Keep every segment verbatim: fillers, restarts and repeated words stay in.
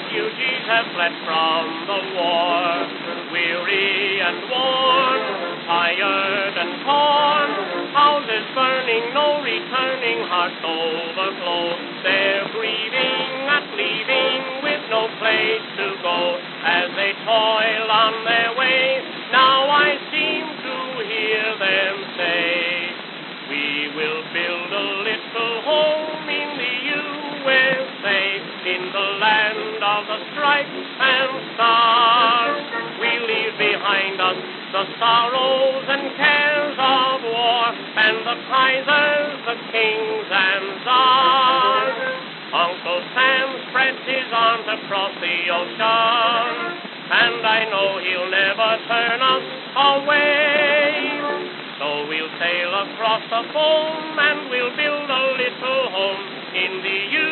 refugees have fled from the war. Weary and worn, tired and torn, houses burning, no returning, hearts overflow. They're grieving at leaving with no place to go. As they toil on their way, now I seem to hear them say, we will build a little home in the U S A, in the land of the stripes and stars. We leave behind us the sorrows and cares of war, and the Kaisers, the kings and czars. Uncle Sam spreads his arms across the ocean, and I know he'll never turn us away. So we'll sail across the foam, and we'll build a little home in the U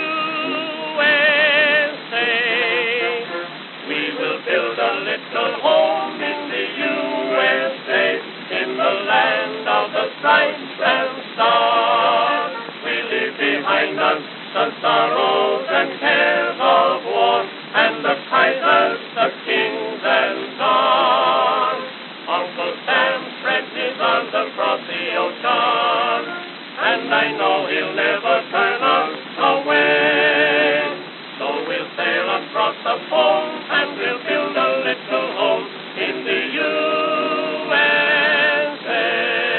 S A. We will build a little home in the U S A, in the land of the stripes and stars. We leave behind us the sorrows and cares of war, and the Kaisers, the kings and czars. Uncle Sam spreads his arms across the ocean, and I know he'll never turn us away. So we'll sail across the foam, and we'll build a little home in the U S A.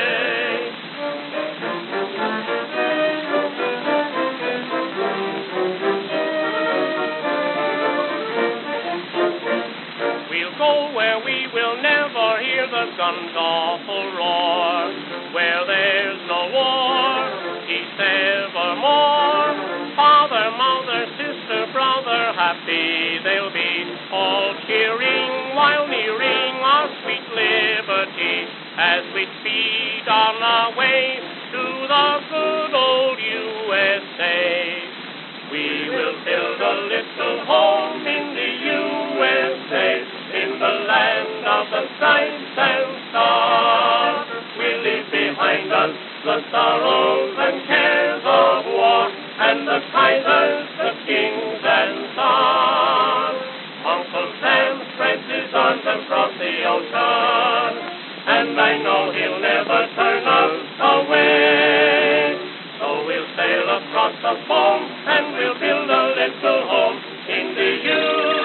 We'll go where we will never hear the gun's awful roar, where there's no war, peace evermore. Father, mother, sister, brother, happy they'll be, all cheering while nearing our sweet liberty, as we speed on our way to the good old U S A. We will build a little home in the U S A, in the land of the stripes and stars. We leave behind us the sorrows and cares of war, and the Kaisers, the kings and czars. Uncle Sam spreads his arms across the ocean, and I know he'll never turn us away. So we'll sail across the foam, and we'll build a little home in the U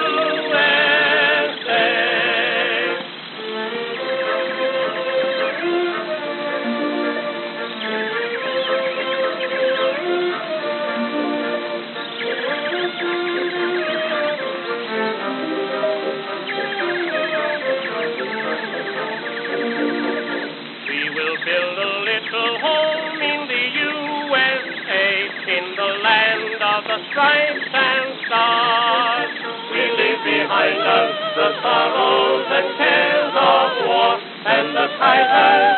S A. We will build a little home in the U S A, in the land of the stripes and stars. We leave behind us the sorrows and cares of war, and the Kaisers,